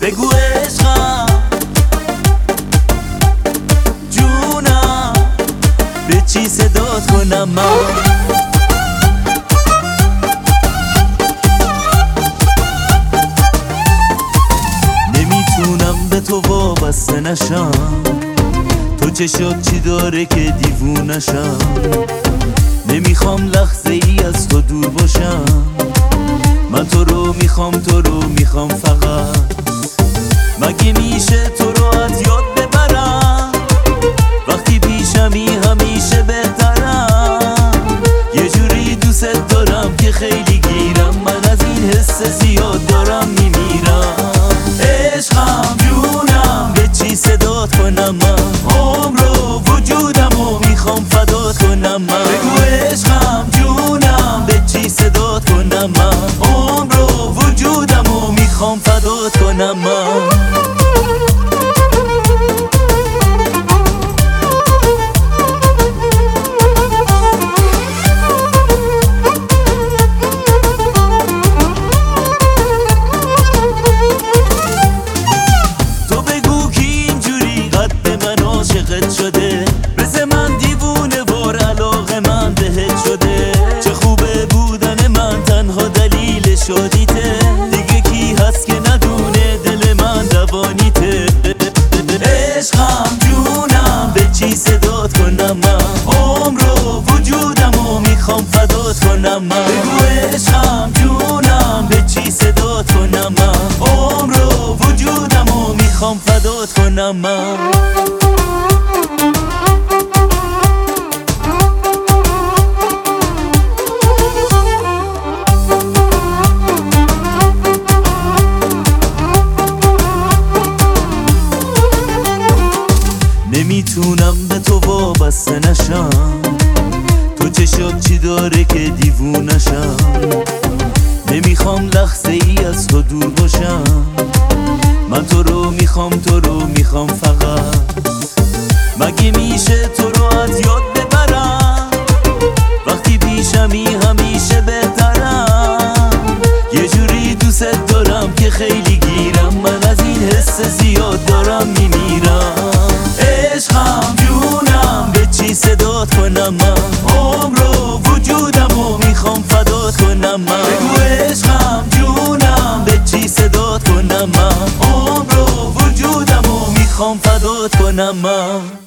بگو عشقم جونم به چی صدات کنم من. نمیتونم به تو وابسته نشم، تو چشات چی داره که دیوونشم. نمیخوام لحظه ای از تو دور باشم، من تو رو میخوام فقط. مگه میشه تو رو از یاد ببرم، وقتی پیشمی همیشه بهترم. یه جوری دوست دارم که خیلی گیرم، من از این حس زیاد دارم میمیرم. عشقم جونم به چی صدات کنم من، عمر و وجودم و میخوام فدات کنم من. بگو عشقم جونم به چی صدات کنم من، عمر و وجودم و میخوام فدات کنم من. شده بز من دیوونه وار علاقه من بهت شده. چه خوبه بودن من تنها دلیل شادیته، دیگه کی هست که ندونه دل من دوانیته. عشقم جونم به چی صدات کنم من، عمر و وجودم و میخوام فدات کنم من. بگو عشقم جونم به چی صدات کنم من، عمر و وجودم و میخوام فدات کنم من. نمیتونم به تو وابسته نشم، تو چشات چی داره که دیوونشم. نمیخوام لحظه ای از تو دور باشم، من تو رو میخوام فقط. مگه میشه تو رو از یاد ببرم، وقتی پیشمی همیشه بهترم. یه جوری دوست دارم که خیلی گیرم، من از این حس زیاد دارم میمیرم. عشقم جونم به چی صدات کنم من، عمر و وجودم و میخوام فدات کنم من. بگو عشقم جونم به چی صدات کنم من، عمر و وجودم و میخوام فدات کنم من.